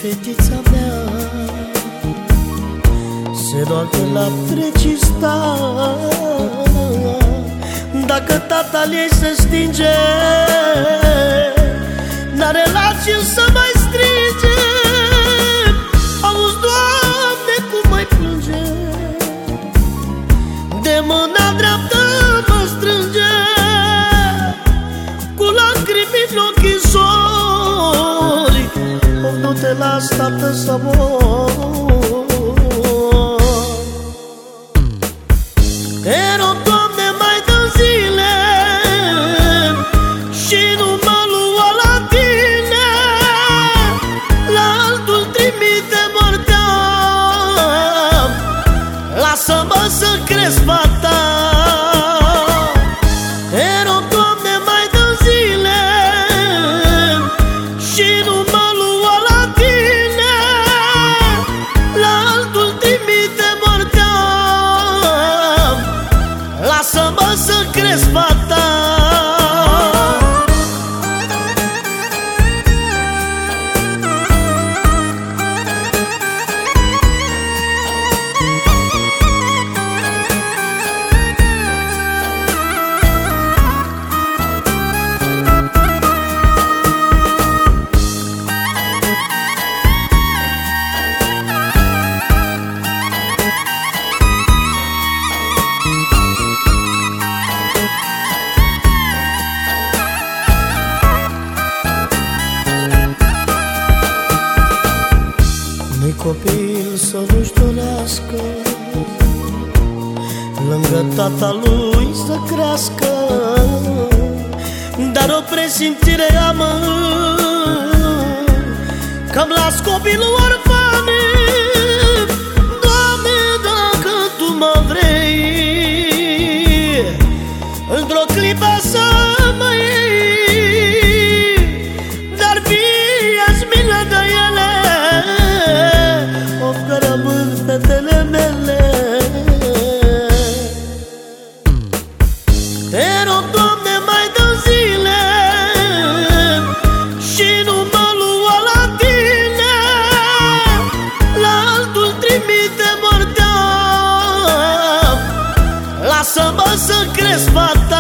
fetița mea se roagă la precista. Dacă tatăl ei se stinge, n-are la ce să mai strige. Auzi, Doamne, cum mai plânge, de mâna dreaptă mă strânge, cu lacrimi în ochișori. Of, nu te las, tată, să mor. Te rog, Doamne, mai dă zile și nu mă lua la tine, la altul trimite moartea. Lasă-mă să cresc fata. Te rog, Doamne, mai dă zile și nu mă lua la tine, la altul trimite moartea. Lasă-mă să cresc fata. Nu-i copil să nu-și dorească lângă tata lui să crească, dar o presimțire am că-mi las copilul orfan. Doamne, dacă Tu mă vrei, într-o clipă să mă iei, dar fie-ți milă de ele, of, că rămân fetele mele. Te rog, Doamne, mai dă zile și nu mă lua la tine, la altul trimite moartea. Lasă-mă să cresc fata.